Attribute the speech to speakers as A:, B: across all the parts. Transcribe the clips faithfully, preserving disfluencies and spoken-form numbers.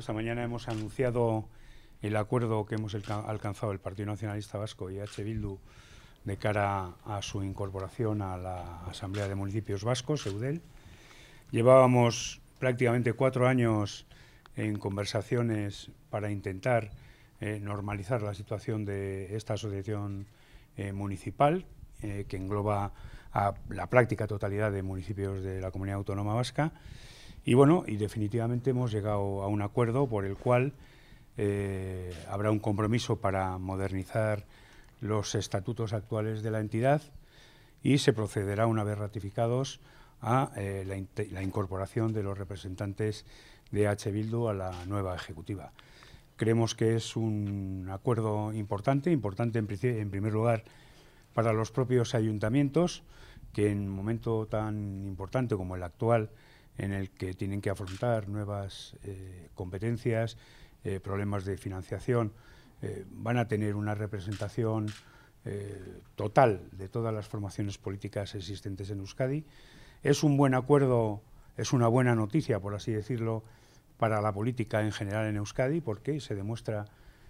A: esta mañana hemos anunciado el acuerdo que hemos alcanzado el Partido Nacionalista Vasco y H. Bildu de cara a su incorporación a la Asamblea de Municipios Vascos, EUDEL. Llevábamos prácticamente cuatro años en conversaciones para intentar eh, normalizar la situación de esta asociación eh, municipal, eh, que engloba a la práctica totalidad de municipios de la Comunidad Autónoma Vasca. Y bueno, y definitivamente hemos llegado a un acuerdo por el cual eh, habrá un compromiso para modernizar los estatutos actuales de la entidad y se procederá, una vez ratificados, a eh, la, in la incorporación de los representantes de H. Bildu a la nueva ejecutiva. Creemos que es un acuerdo importante, importante en, en primer lugar para los propios ayuntamientos, que en un momento tan importante como el actual, en el que tienen que afrontar nuevas eh, competencias, eh, problemas de financiación, eh, van a tener una representación eh, total de todas las formaciones políticas existentes en Euskadi. Es un buen acuerdo, es una buena noticia, por así decirlo, para la política en general en Euskadi, porque se demuestra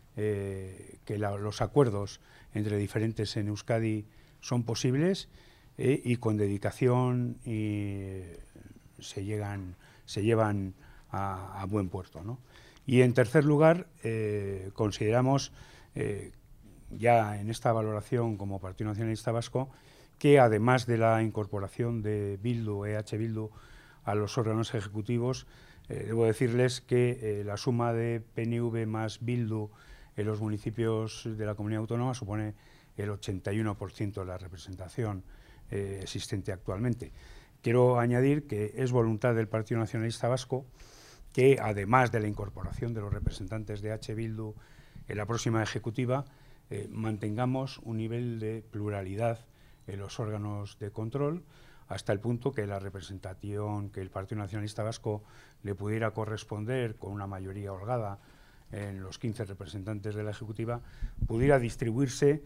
A: eh, que la, los acuerdos entre diferentes en Euskadi son posibles eh, y con dedicación y se llegan, se llevan a, a buen puerto, ¿no? Y en tercer lugar, eh, consideramos, eh, ya en esta valoración como Partido Nacionalista Vasco, que además de la incorporación de Bildu, E H Bildu, a los órganos ejecutivos, eh, debo decirles que eh, la suma de P N V más Bildu en los municipios de la Comunidad Autónoma supone el ochenta y uno por ciento de la representación eh, existente actualmente. Quiero añadir que es voluntad del Partido Nacionalista Vasco que, además de la incorporación de los representantes de H. Bildu en la próxima ejecutiva, eh, mantengamos un nivel de pluralidad en los órganos de control, hasta el punto que la representación que el Partido Nacionalista Vasco le pudiera corresponder con una mayoría holgada en los quince representantes de la ejecutiva, pudiera distribuirse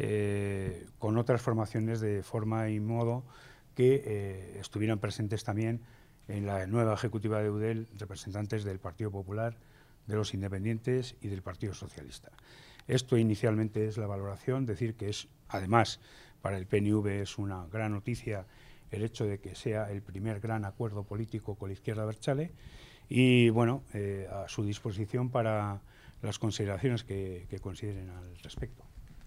A: eh, con otras formaciones de forma y modo que eh, estuvieran presentes también en la nueva ejecutiva de EUDEL representantes del Partido Popular, de los Independientes y del Partido Socialista. Esto inicialmente es la valoración, decir que es, además, para el P N V es una gran noticia el hecho de que sea el primer gran acuerdo político con la izquierda abertzale y, bueno, eh, a su disposición para las consideraciones que, que consideren al respecto.